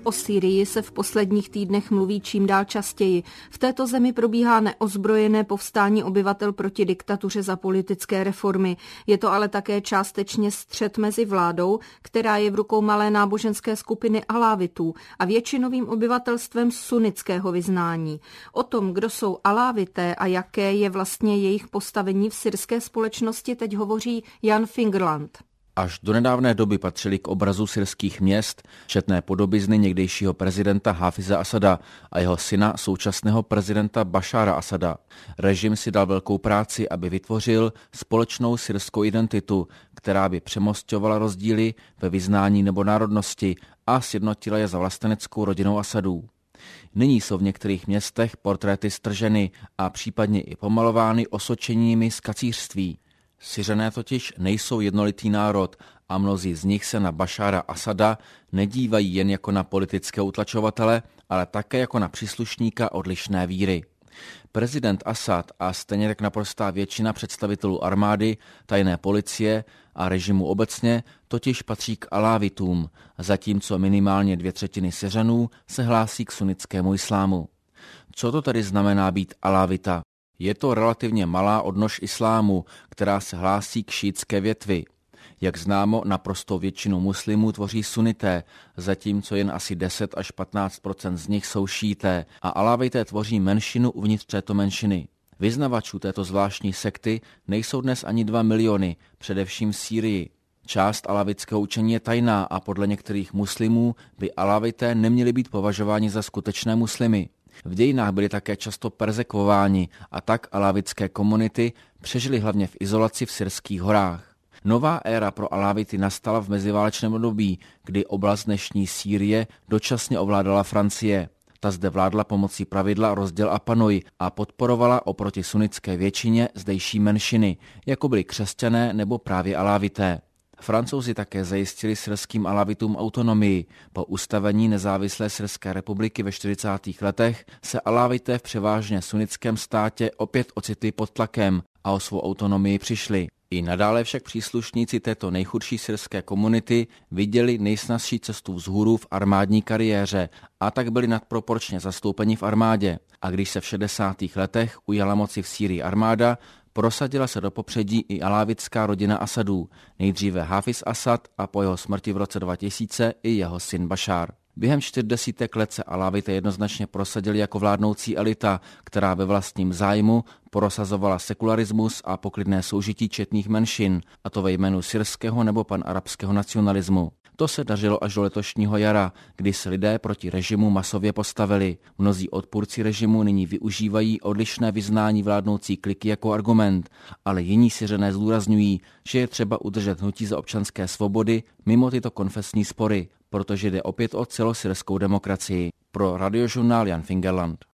O Sýrii se v posledních týdnech mluví čím dál častěji. V této zemi probíhá neozbrojené povstání obyvatel proti diktatuře za politické reformy. Je to ale také částečně střet mezi vládou, která je v rukou malé náboženské skupiny alávitů a většinovým obyvatelstvem sunnického vyznání. O tom, kdo jsou alávité a jaké je vlastně jejich postavení v syrské společnosti, teď hovoří Jan Fingerland. Až do nedávné doby patřili k obrazu syrských měst četné podobizny někdejšího prezidenta Hafiza Asada a jeho syna, současného prezidenta Bašára Asada. Režim si dal velkou práci, aby vytvořil společnou syrskou identitu, která by přemosťovala rozdíly ve vyznání nebo národnosti a sjednotila je za vlasteneckou rodinou Asadů. Nyní jsou v některých městech portréty strženy a případně i pomalovány osočeními z kacířství. Syřané totiž nejsou jednolitý národ a mnozí z nich se na Bašára Asada nedívají jen jako na politické utlačovatele, ale také jako na příslušníka odlišné víry. Prezident Asad a stejně tak naprostá většina představitelů armády, tajné policie a režimu obecně totiž patří k alávitům, zatímco minimálně 2/3 Syřanů se hlásí k sunnickému islámu. Co to tedy znamená být alávita? Je to relativně malá odnož islámu, která se hlásí k šíitské větvi. Jak známo, naprostou většinu muslimů tvoří sunité, zatímco jen asi 10 až 15% z nich jsou šíité a alávité tvoří menšinu uvnitř této menšiny. Vyznavačů této zvláštní sekty nejsou dnes ani 2 miliony, především v Sýrii. Část alávitského učení je tajná a podle některých muslimů by alávité neměli být považováni za skutečné muslimy. V dějinách byli také často perzekvováni a tak alávitské komunity přežily hlavně v izolaci v syrských horách. Nová éra pro alávity nastala v meziválečném období, kdy oblast dnešní Sýrie dočasně ovládala Francie. Ta zde vládla pomocí pravidla rozděl a panuj a podporovala oproti sunnitské většině zdejší menšiny, jako byli křesťané nebo právě alávité. Francouzi také zajistili syrským alávitům autonomii. Po ustavení nezávislé Syrské republiky ve 40. letech se alávité v převážně sunnitském státě opět ocitli pod tlakem a o svou autonomii přišli. I nadále však příslušníci této nejchudší syrské komunity viděli nejsnazší cestu vzhůru v armádní kariéře a tak byli nadproporčně zastoupeni v armádě. A když se v 60. letech ujala moci v Sýrii armáda, prosadila se do popředí i alávitská rodina Asadů, nejdříve Hafiz Asad a po jeho smrti v roce 2000 i jeho syn Bašár. Během 40 let se alávité jednoznačně prosadili jako vládnoucí elita, která ve vlastním zájmu prosazovala sekularismus a poklidné soužití četných menšin, a to ve jménu syrského nebo panarabského nacionalismu. To se dařilo až do letošního jara, kdy se lidé proti režimu masově postavili. Mnozí odpůrci režimu nyní využívají odlišné vyznání vládnoucí kliky jako argument, ale jiní Syřané zdůrazňují, že je třeba udržet hnutí za občanské svobody mimo tyto konfesní spory, protože jde opět o celosyrskou demokracii. Pro Radiožurnál Jan Fingerland.